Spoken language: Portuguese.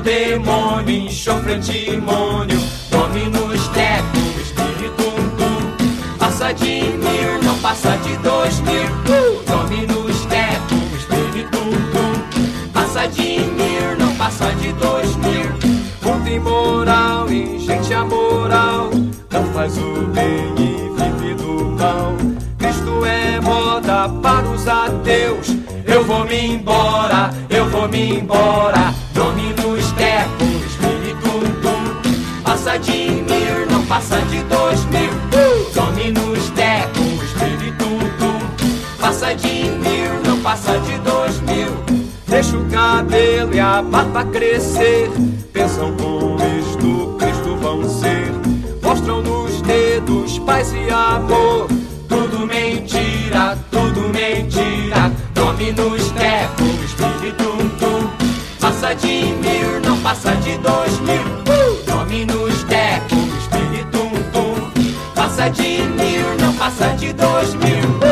demônio, enxofre antimônio, Dominus Teco, Espiritum Tum. Passa de 1000, não passa de 2000. Dominus Teco, Espiritum Tum. Passa de 1000, não passa de 2000. Mundo imoral e gente amoral, não faz o bem e vive do mal. Cristo é moda para os ateus. Eu vou me embora, eu vou me embora. Dominus Teco, Espiritum Tum. Passa de 1000, não passa de 2000. Dominus Teco, Espiritum Tum. Passa de 1000, não passa de 2000. Deixa o cabelo e a barba crescer. Pensam com isto Cristo vão ser. Mostram nos dedos paz e amor. Tudo mentira, tudo mentira. Dominus Teco, Espiritum Tum. Passa de 1000, não passa de 2000. Dominus Teco, Espiritum Tum. Passa de 1000, não passa de 2000.